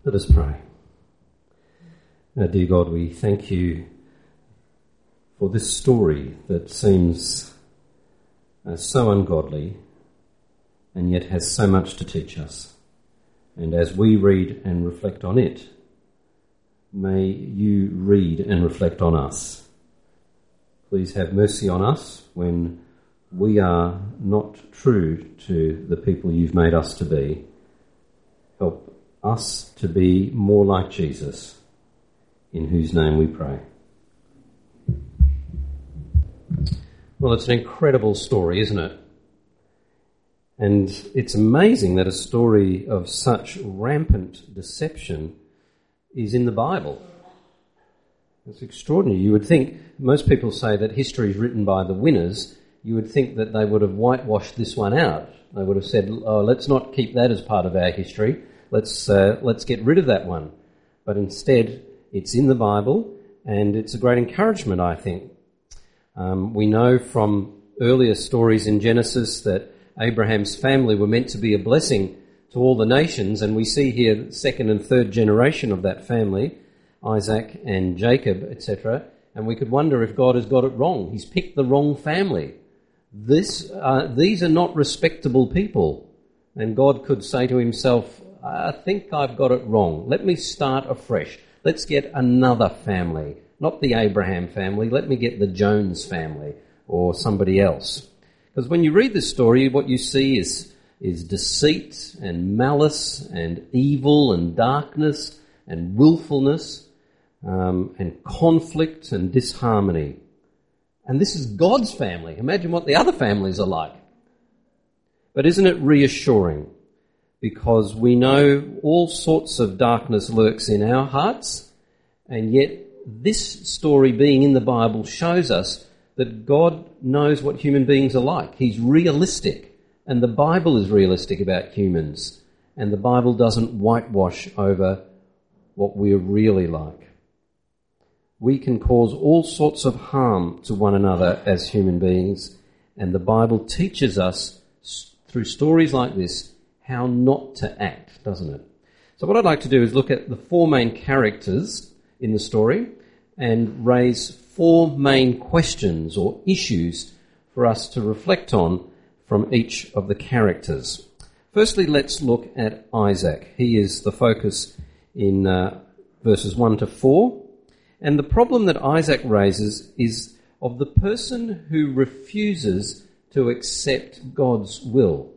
Let us pray. Dear God, we thank you for this story that seems so ungodly and yet has so much to teach us. And as we read and reflect on it, may you read and reflect on us. Please have mercy on us when we are not true to the people you've made us to be. Help us to be more like Jesus, in whose name we pray. Well, it's an incredible story, isn't it? And it's amazing that a story of such rampant deception is in the Bible. It's extraordinary. You would think, most people say that history is written by the winners. You would think that they would have whitewashed this one out. They would have said, oh, let's not keep that as part of our history. Let's get rid of that one. But instead, it's in the Bible, and it's a great encouragement, I think. We know from earlier stories in Genesis that Abraham's family were meant to be a blessing to all the nations, and we see here the second and third generation of that family, Isaac and Jacob, etc., and we could wonder if God has got it wrong. He's picked the wrong family. These are not respectable people, and God could say to himself, I think I've got it wrong. Let me start afresh. Let's get another family, not the Abraham family. Let me get the Jones family or somebody else. Because when you read this story, what you see is deceit and malice and evil and darkness and willfulness and conflict and disharmony. And this is God's family. Imagine what the other families are like. But isn't it reassuring? Because we know all sorts of darkness lurks in our hearts, and yet this story being in the Bible shows us that God knows what human beings are like. He's realistic, and the Bible is realistic about humans, and the Bible doesn't whitewash over what we're really like. We can cause all sorts of harm to one another as human beings, and the Bible teaches us through stories like this how not to act, doesn't it? So what I'd like to do is look at the four main characters in the story and raise four main questions or issues for us to reflect on from each of the characters. Firstly, let's look at Isaac. He is the focus in verses 1 to 4. And the problem that Isaac raises is of the person who refuses to accept God's will.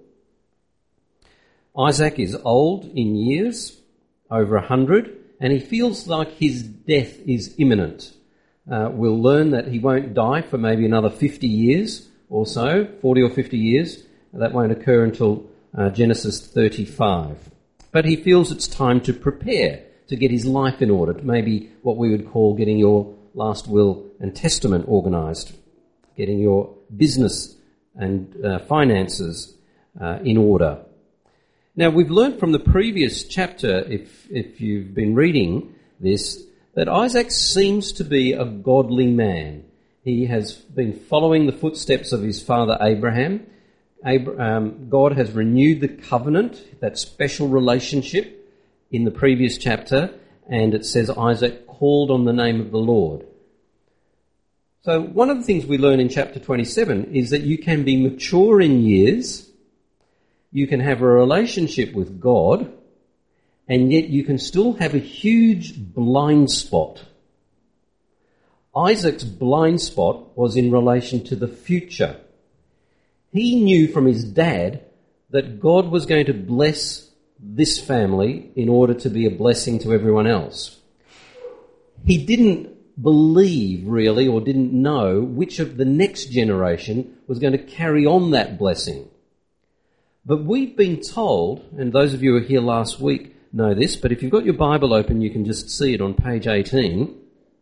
Isaac is old in years, over 100, and he feels like his death is imminent. We'll learn that he won't die for maybe another 50 years or so, 40 or 50 years. That won't occur until Genesis 35. But he feels it's time to prepare to get his life in order, maybe what we would call getting your last will and testament organised, getting your business and finances in order. Now, we've learned from the previous chapter, if you've been reading this, that Isaac seems to be a godly man. He has been following the footsteps of his father Abraham. God has renewed the covenant, that special relationship, in the previous chapter, and it says Isaac called on the name of the Lord. So one of the things we learn in chapter 27 is that you can be mature in years, you can have a relationship with God, and yet you can still have a huge blind spot. Isaac's blind spot was in relation to the future. He knew from his dad that God was going to bless this family in order to be a blessing to everyone else. He didn't believe really, or didn't know, which of the next generation was going to carry on that blessing. But we've been told, and those of you who were here last week know this, but if you've got your Bible open, you can just see it on page 18.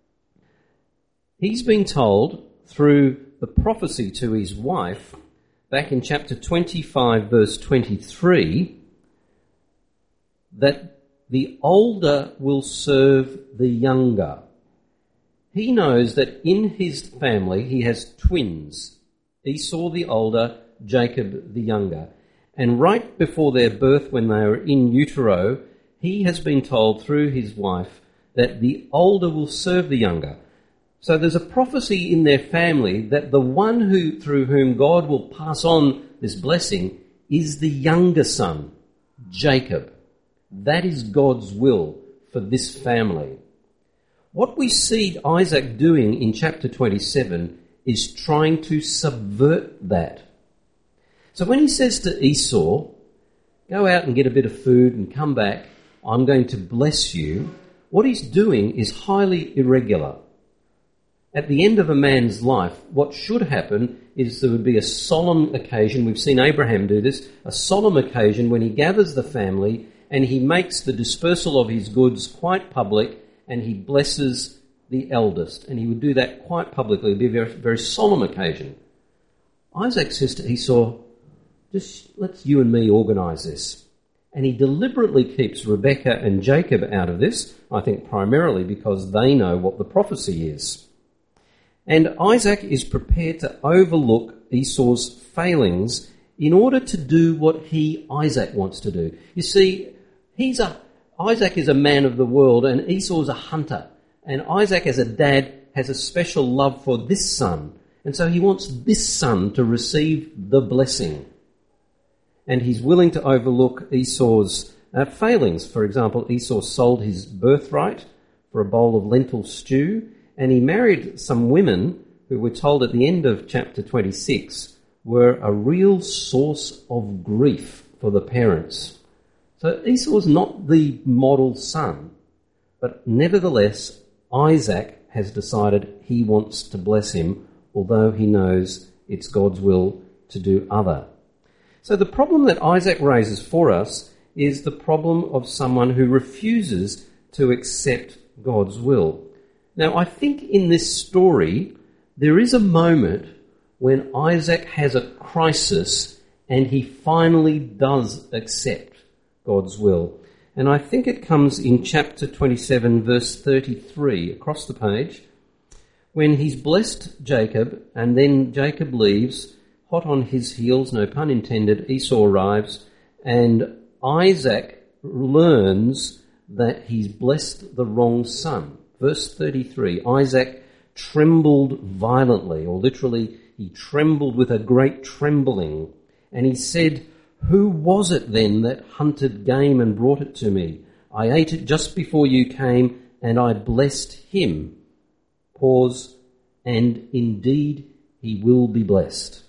He's been told through the prophecy to his wife, back in chapter 25, verse 23, that the older will serve the younger. He knows that in his family he has twins, Esau the older, Jacob the younger. And right before their birth, when they were in utero, he has been told through his wife that the older will serve the younger. So there's a prophecy in their family that the one through whom God will pass on this blessing is the younger son, Jacob. That is God's will for this family. What we see Isaac doing in chapter 27 is trying to subvert that. So when he says to Esau, go out and get a bit of food and come back, I'm going to bless you, what he's doing is highly irregular. At the end of a man's life, what should happen is there would be a solemn occasion. We've seen Abraham do this, a solemn occasion when he gathers the family and he makes the dispersal of his goods quite public and he blesses the eldest. And he would do that quite publicly. It would be a very, very solemn occasion. Isaac says to Esau, just let's you and me organise this. And he deliberately keeps Rebekah and Jacob out of this, I think primarily because they know what the prophecy is. And Isaac is prepared to overlook Esau's failings in order to do what Isaac wants to do. You see, Isaac is a man of the world and Esau is a hunter. And Isaac as a dad has a special love for this son. And so he wants this son to receive the blessing. And he's willing to overlook Esau's failings. For example, Esau sold his birthright for a bowl of lentil stew. And he married some women who we're told at the end of chapter 26 were a real source of grief for the parents. So Esau's not the model son, but nevertheless Isaac has decided he wants to bless him, although he knows it's God's will to do other. So the problem that Isaac raises for us is the problem of someone who refuses to accept God's will. Now, I think in this story, there is a moment when Isaac has a crisis and he finally does accept God's will. And I think it comes in chapter 27, verse 33, across the page, when he's blessed Jacob and then Jacob leaves, hot on his heels, no pun intended, Esau arrives and Isaac learns that he's blessed the wrong son. Verse 33, Isaac trembled violently, or literally, he trembled with a great trembling. And he said, who was it then that hunted game and brought it to me? I ate it just before you came, and I blessed him. Pause, and indeed he will be blessed.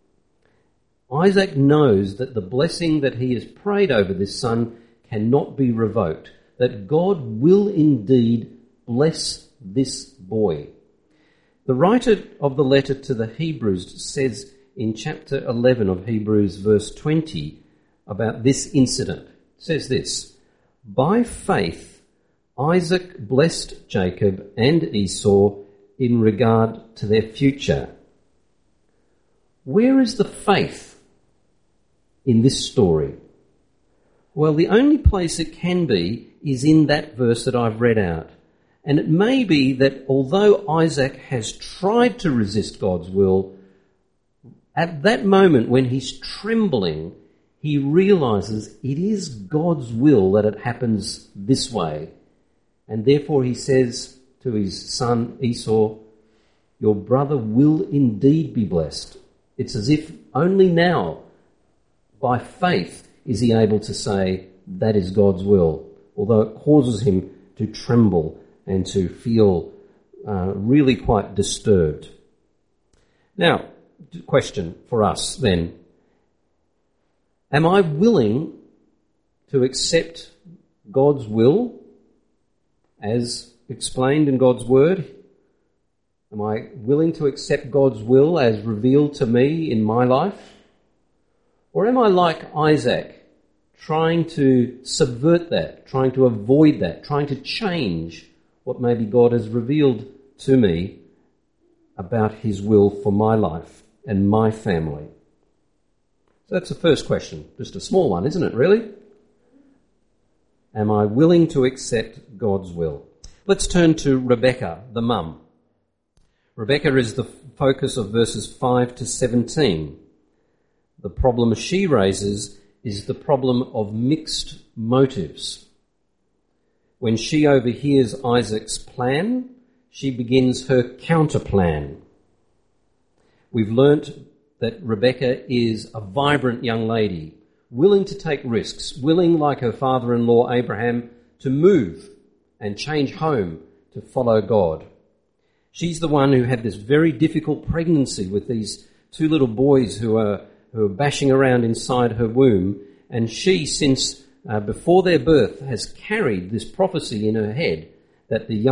Isaac knows that the blessing that he has prayed over this son cannot be revoked, that God will indeed bless this boy. The writer of the letter to the Hebrews says in chapter 11 of Hebrews verse 20 about this incident. It says this, by faith Isaac blessed Jacob and Esau in regard to their future. Where is the faith in this story? Well, the only place it can be is in that verse that I've read out. And it may be that although Isaac has tried to resist God's will, at that moment when he's trembling, he realizes it is God's will that it happens this way. And therefore he says to his son Esau, your brother will indeed be blessed. It's as if only now, by faith, is he able to say that is God's will, although it causes him to tremble and to feel really quite disturbed. Now, question for us then. Am I willing to accept God's will as explained in God's word? Am I willing to accept God's will as revealed to me in my life? Or am I like Isaac, trying to subvert that, trying to avoid that, trying to change what maybe God has revealed to me about his will for my life and my family? So that's the first question. Just a small one, isn't it, really? Am I willing to accept God's will? Let's turn to Rebekah, the mum. Rebekah is the focus of verses 5 to 17. The problem she raises is the problem of mixed motives. When she overhears Isaac's plan, she begins her counter-plan. We've learnt that Rebecca is a vibrant young lady, willing to take risks, willing, like her father-in-law Abraham, to move and change home to follow God. She's the one who had this very difficult pregnancy with these two little boys who are bashing around inside her womb, and she, since before their birth, has carried this prophecy in her head that the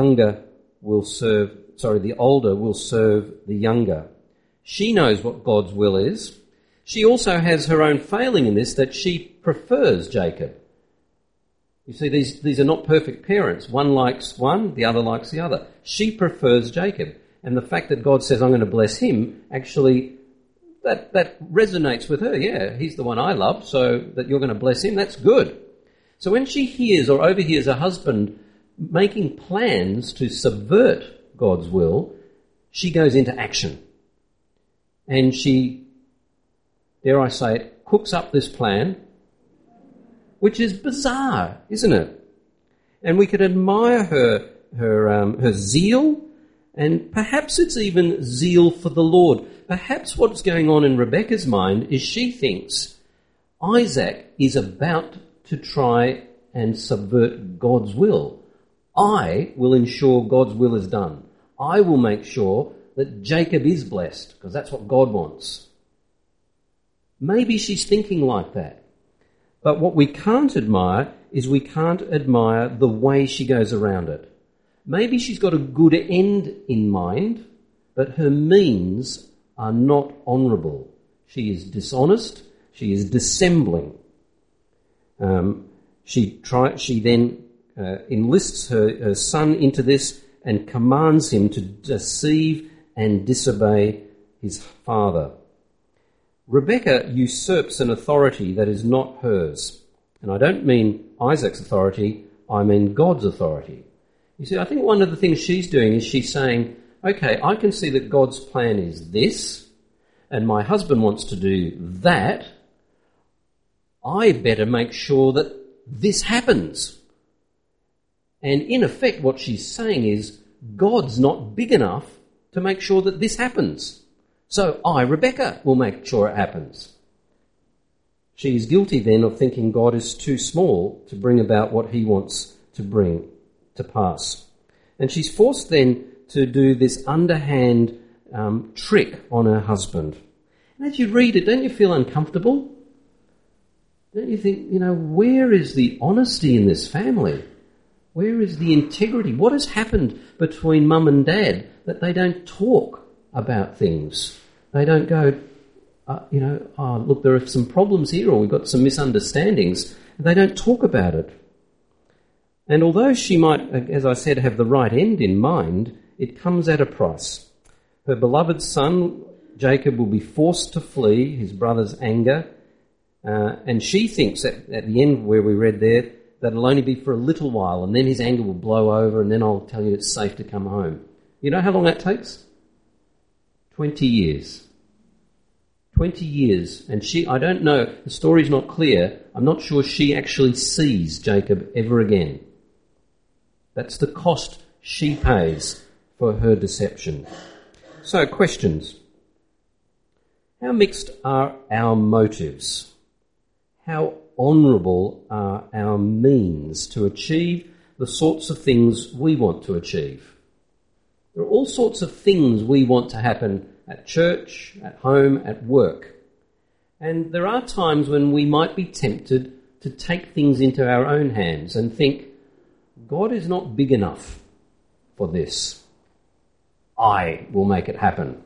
older will serve the younger. She knows what God's will is. She also has her own failing in this, that she prefers Jacob. You see, these are not perfect parents. One likes one, the other likes the other. She prefers Jacob. And the fact that God says, I'm going to bless him, actually, that resonates with her. Yeah, he's the one I love, so that you're going to bless him, that's good. So when she hears or overhears her husband making plans to subvert God's will, she goes into action. And she, dare I say it, cooks up this plan, which is bizarre, isn't it? And we could admire her zeal, and perhaps it's even zeal for the Lord. Perhaps what's going on in Rebecca's mind is she thinks Isaac is about to try and subvert God's will. I will ensure God's will is done. I will make sure that Jacob is blessed, because that's what God wants. Maybe she's thinking like that. But what we can't admire is we can't admire the way she goes around it. Maybe she's got a good end in mind, but her means are not honourable. She is dishonest. She is dissembling. She then enlists her son into this and commands him to deceive and disobey his father. Rebecca usurps an authority that is not hers. And I don't mean Isaac's authority, I mean God's authority. You see, I think one of the things she's doing is she's saying, okay, I can see that God's plan is this, and my husband wants to do that. I better make sure that this happens. And in effect, what she's saying is, God's not big enough to make sure that this happens. So I, Rebecca, will make sure it happens. She is guilty then of thinking God is too small to bring about what he wants to bring to pass. And she's forced then to do this underhand trick on her husband. And as you read it, don't you feel uncomfortable? Don't you think, where is the honesty in this family? Where is the integrity? What has happened between mum and dad that they don't talk about things? They don't go, look, there are some problems here, or we've got some misunderstandings. They don't talk about it. And although she might, as I said, have the right end in mind, it comes at a price. Her beloved son, Jacob, will be forced to flee his brother's anger, and she thinks at the end where we read there that it'll only be for a little while, and then his anger will blow over, and then I'll tell you it's safe to come home. You know how long that takes? 20 years. 20 years. And I don't know, the story's not clear. I'm not sure she actually sees Jacob ever again. That's the cost she pays for her deception. So, questions. How mixed are our motives? How honourable are our means to achieve the sorts of things we want to achieve? There are all sorts of things we want to happen at church, at home, at work. And there are times when we might be tempted to take things into our own hands and think, God is not big enough for this. I will make it happen.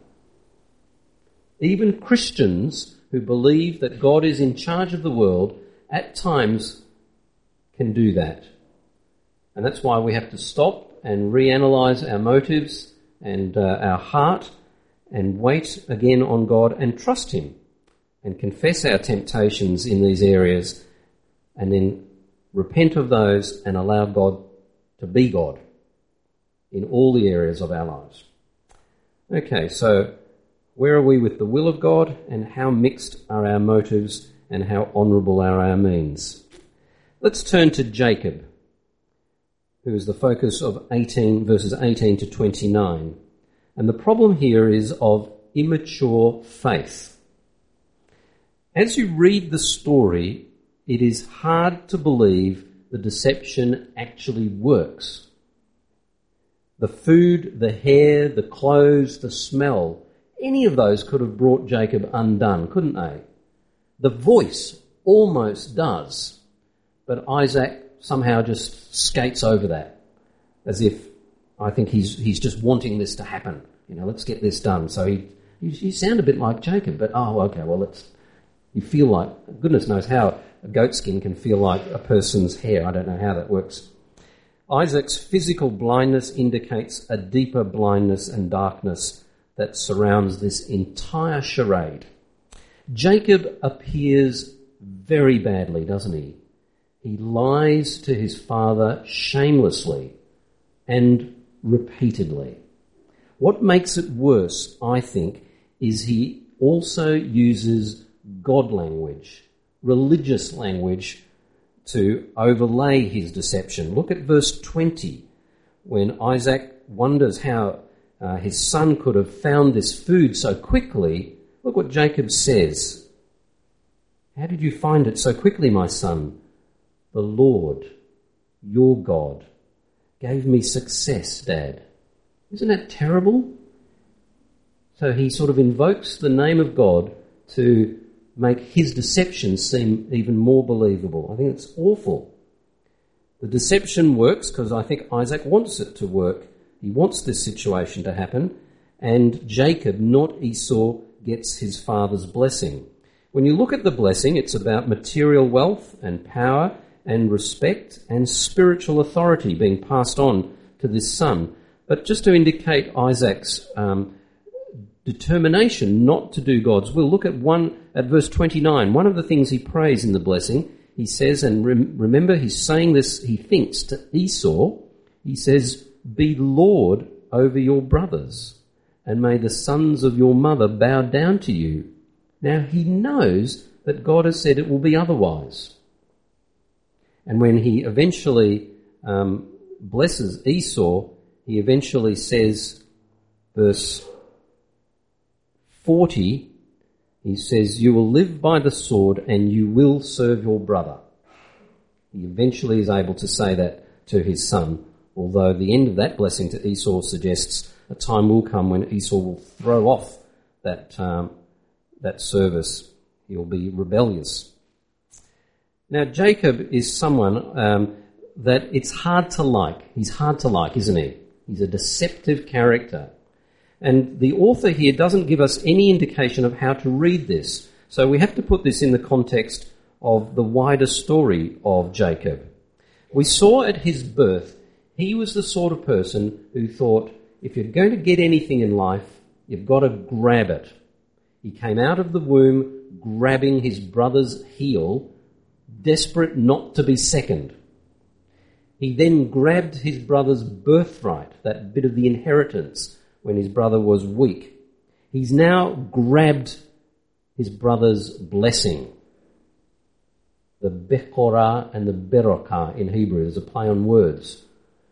Even Christians who believe that God is in charge of the world at times can do that. And that's why we have to stop and reanalyze our motives and our heart and wait again on God and trust him and confess our temptations in these areas and then repent of those and allow God to be God in all the areas of our lives. Okay, so where are we with the will of God, and how mixed are our motives and how honourable are our means? Let's turn to Jacob. who is the focus of verses 18 to 29. And the problem here is of immature faith. As you read the story, it is hard to believe the deception actually works. The food, the hair, the clothes, the smell, any of those could have brought Jacob undone, couldn't they? The voice almost does, but Isaac somehow just skates over that, as if I think he's just wanting this to happen. Let's get this done. So you sound a bit like Jacob, but okay, well you feel like, goodness knows how a goat skin can feel like a person's hair. I don't know how that works. Isaac's physical blindness indicates a deeper blindness and darkness that surrounds this entire charade. Jacob appears very badly, doesn't he? He lies to his father shamelessly and repeatedly. What makes it worse, I think, is he also uses God language, religious language, to overlay his deception. Look at verse 20, when Isaac wonders how his son could have found this food so quickly. Look what Jacob says. How did you find it so quickly, my son? The Lord, your God, gave me success, Dad. Isn't that terrible? So he sort of invokes the name of God to make his deception seem even more believable. I think it's awful. The deception works because I think Isaac wants it to work. He wants this situation to happen, and Jacob, not Esau, gets his father's blessing. When you look at the blessing, it's about material wealth and power and respect and spiritual authority being passed on to this son. But just to indicate Isaac's determination not to do God's will, look at verse 29. One of the things he prays in the blessing, he says, and remember he's saying this, he thinks, to Esau, he says, "Be Lord over your brothers, and may the sons of your mother bow down to you." Now he knows that God has said it will be otherwise. And when he eventually blesses Esau, he eventually says, verse 40, he says, "You will live by the sword and you will serve your brother." He eventually is able to say that to his son, although the end of that blessing to Esau suggests a time will come when Esau will throw off that service. He'll be rebellious. Now, Jacob is someone that it's hard to like. He's hard to like, isn't he? He's a deceptive character. And the author here doesn't give us any indication of how to read this. So we have to put this in the context of the wider story of Jacob. We saw at his birth, he was the sort of person who thought, if you're going to get anything in life, you've got to grab it. He came out of the womb grabbing his brother's heel, desperate not to be second. He then grabbed his brother's birthright, that bit of the inheritance, when his brother was weak. He's now grabbed his brother's blessing. The Bechorah and the Berokah in Hebrew is a play on words.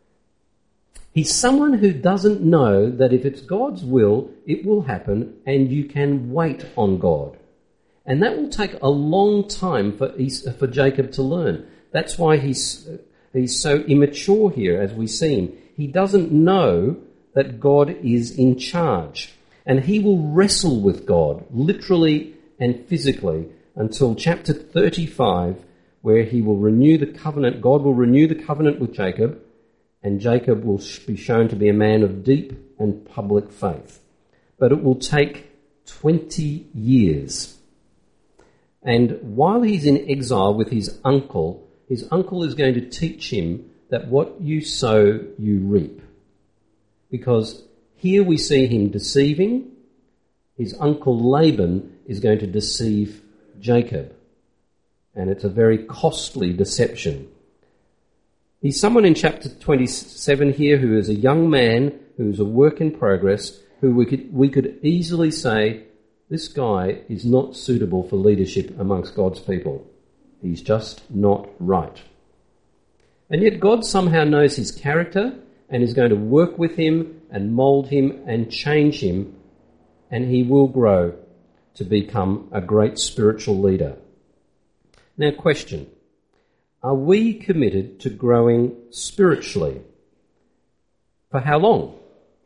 He's someone who doesn't know that if it's God's will, it will happen and you can wait on God. And that will take a long time for Jacob to learn. That's why he's so immature here, as we see him. He doesn't know that God is in charge. And he will wrestle with God, literally and physically, until chapter 35, where he will renew the covenant. God will renew the covenant with Jacob, and Jacob will be shown to be a man of deep and public faith. But it will take 20 years. And while he's in exile with his uncle is going to teach him that what you sow, you reap. Because here we see him deceiving. His uncle Laban is going to deceive Jacob. And it's a very costly deception. He's someone in chapter 27 here who is a young man, who's a work in progress, who we could easily say, this guy is not suitable for leadership amongst God's people. He's just not right. And yet God somehow knows his character and is going to work with him and mould him and change him, and he will grow to become a great spiritual leader. Now, question. Are we committed to growing spiritually? For how long?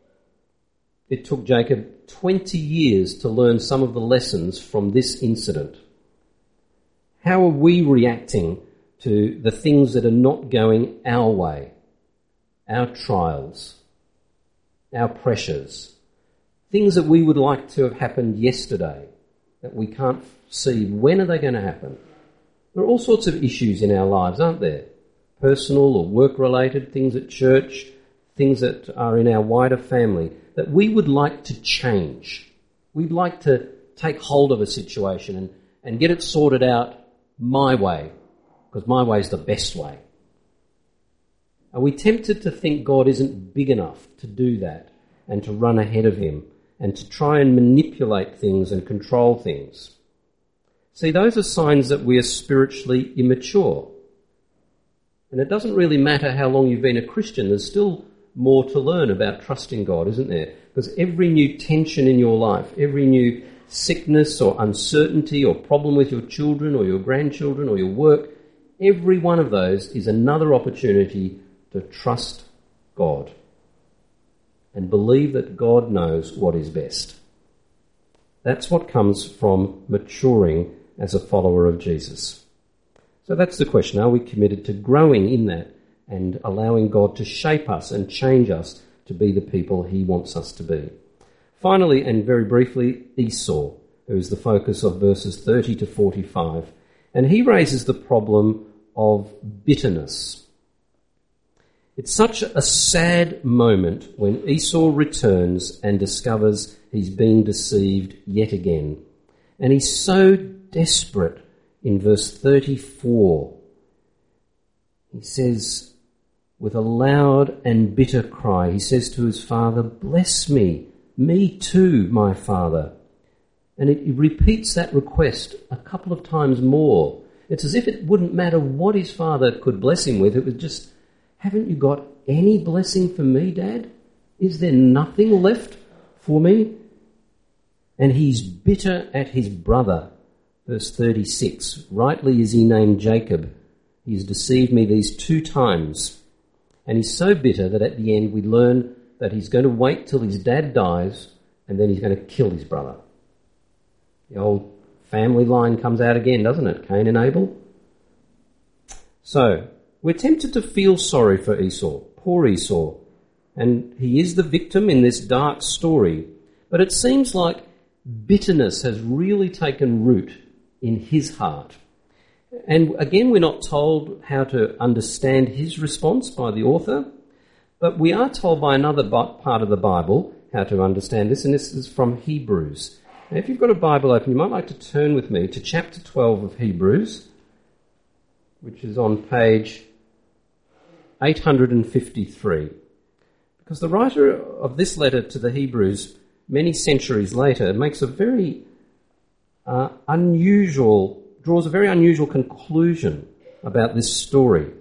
It took Jacob 20 years to learn some of the lessons from this incident. How are we reacting to the things that are not going our way? Our trials, our pressures, things that we would like to have happened yesterday that we can't see. When are they going to happen? There are all sorts of issues in our lives, aren't there? Personal or work-related, things at church, things that are in our wider family that we would like to change. We'd like to take hold of a situation and get it sorted out my way, because my way is the best way. Are we tempted to think God isn't big enough to do that and to run ahead of him and to try and manipulate things and control things? See, those are signs that we are spiritually immature. And it doesn't really matter how long you've been a Christian, there's still more to learn about trusting God, isn't there? Because every new tension in your life, every new sickness or uncertainty or problem with your children or your grandchildren or your work, every one of those is another opportunity to trust God and believe that God knows what is best. That's what comes from maturing as a follower of Jesus. So that's the question. Are we committed to growing in that and allowing God to shape us and change us to be the people he wants us to be? Finally, and very briefly, Esau, who is the focus of verses 30 to 45. And he raises the problem of bitterness. It's such a sad moment when Esau returns and discovers he's been deceived yet again. And he's so desperate in verse 34. He says, with a loud and bitter cry, he says to his father, "Bless me too, my father." And he repeats that request a couple of times more. It's as if it wouldn't matter what his father could bless him with. It was just, haven't you got any blessing for me, Dad? Is there nothing left for me? And he's bitter at his brother. Verse 36, rightly is he named Jacob. He's deceived me these 2 times. And he's so bitter that at the end we learn that he's going to wait till his dad dies and then he's going to kill his brother. The old family line comes out again, doesn't it? Cain and Abel. So, we're tempted to feel sorry for Esau, poor Esau, and he is the victim in this dark story. But it seems like bitterness has really taken root in his heart. And again, we're not told how to understand his response by the author, but we are told by another part of the Bible how to understand this, and this is from Hebrews. Now, if you've got a Bible open, you might like to turn with me to chapter 12 of Hebrews, which is on page 853. Because the writer of this letter to the Hebrews, many centuries later, makes a very draws a very unusual conclusion about this story.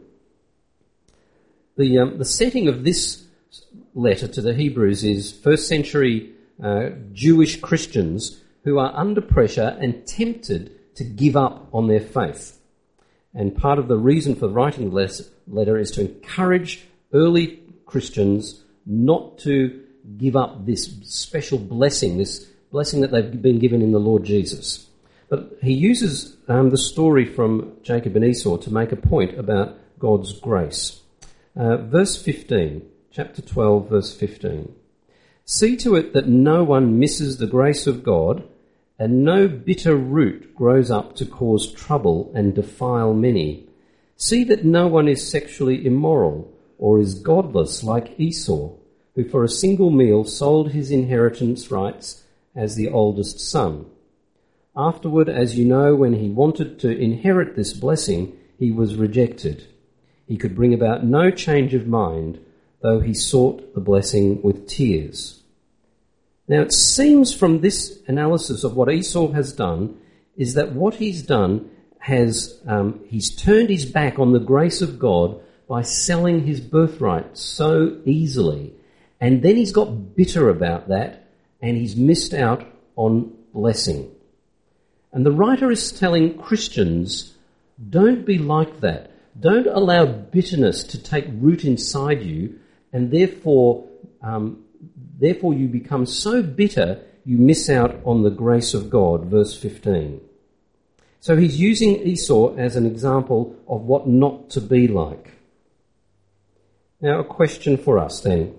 The setting of this letter to the Hebrews is first century Jewish Christians who are under pressure and tempted to give up on their faith. And part of the reason for writing the letter is to encourage early Christians not to give up this special blessing, this blessing that they've been given in the Lord Jesus. But he uses the story from Jacob and Esau to make a point about God's grace. Verse 15, chapter 12, verse 15. See to it that no one misses the grace of God, and no bitter root grows up to cause trouble and defile many. See that no one is sexually immoral or is godless like Esau, who for a single meal sold his inheritance rights as the oldest son. Afterward, as you know, when he wanted to inherit this blessing, he was rejected. He could bring about no change of mind, though he sought the blessing with tears. Now, it seems from this analysis of what Esau has done is that what he's done he's turned his back on the grace of God by selling his birthright so easily. And then he's got bitter about that and he's missed out on blessing. And the writer is telling Christians, don't be like that. Don't allow bitterness to take root inside you, and therefore you become so bitter you miss out on the grace of God. Verse 15. So he's using Esau as an example of what not to be like. Now, a question for us then.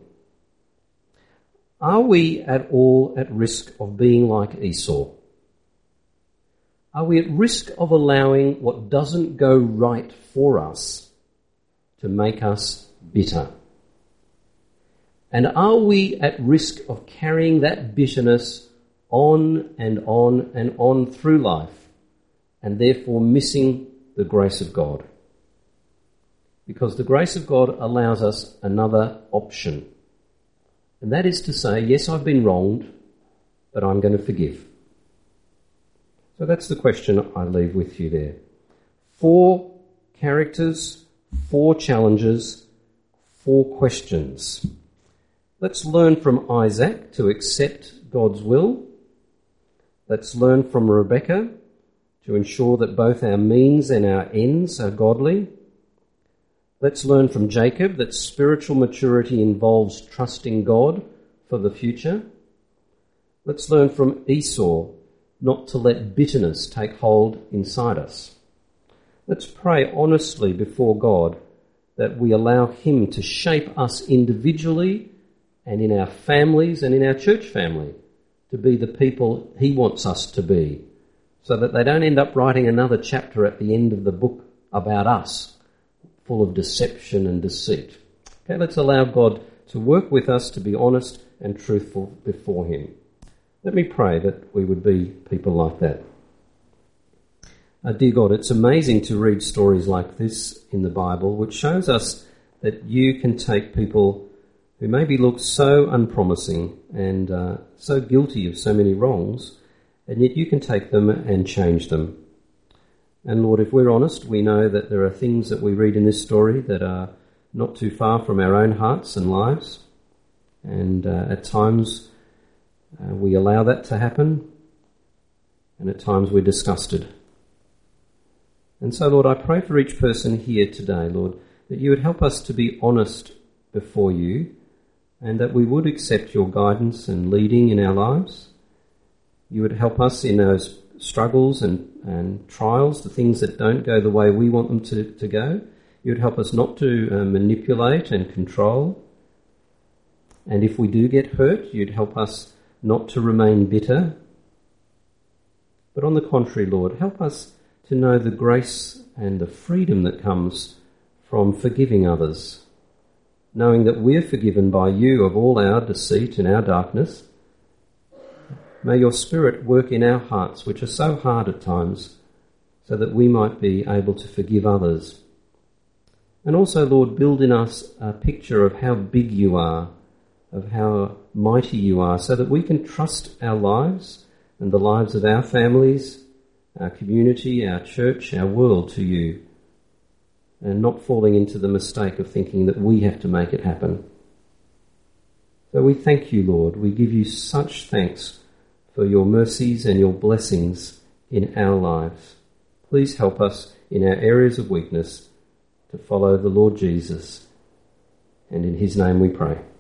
Are we at all at risk of being like Esau? Are we at risk of allowing what doesn't go right for us to make us bitter? And are we at risk of carrying that bitterness on and on and on through life, and therefore missing the grace of God? Because the grace of God allows us another option. And that is to say, yes, I've been wronged, but I'm going to forgive. So that's the question I leave with you there. 4 characters, 4 challenges, 4 questions. Let's learn from Isaac to accept God's will. Let's learn from Rebecca to ensure that both our means and our ends are godly. Let's learn from Jacob that spiritual maturity involves trusting God for the future. Let's learn from Esau not to let bitterness take hold inside us. Let's pray honestly before God that we allow him to shape us individually and in our families and in our church family to be the people he wants us to be, so that they don't end up writing another chapter at the end of the book about us, full of deception and deceit. Okay, let's allow God to work with us to be honest and truthful before him. Let me pray that we would be people like that. Dear God, it's amazing to read stories like this in the Bible, which shows us that you can take people who maybe look so unpromising and so guilty of so many wrongs, and yet you can take them and change them. And Lord, if we're honest, we know that there are things that we read in this story that are not too far from our own hearts and lives, and at times we allow that to happen, and at times we're disgusted. And so, Lord, I pray for each person here today, Lord, that you would help us to be honest before you, and that we would accept your guidance and leading in our lives. You would help us in those struggles and trials, the things that don't go the way we want them to go. You would help us not to manipulate and control. And if we do get hurt, you'd help us not to remain bitter. But on the contrary, Lord, help us to know the grace and the freedom that comes from forgiving others, knowing that we're forgiven by you of all our deceit and our darkness. May your Spirit work in our hearts, which are so hard at times, so that we might be able to forgive others. And also, Lord, build in us a picture of how big you are, of how mighty you are, so that we can trust our lives and the lives of our families, our community, our church, our world to you, and not falling into the mistake of thinking that we have to make it happen. So we thank you, Lord. We give you such thanks for your mercies and your blessings in our lives. Please help us in our areas of weakness to follow the Lord Jesus. And in his name we pray.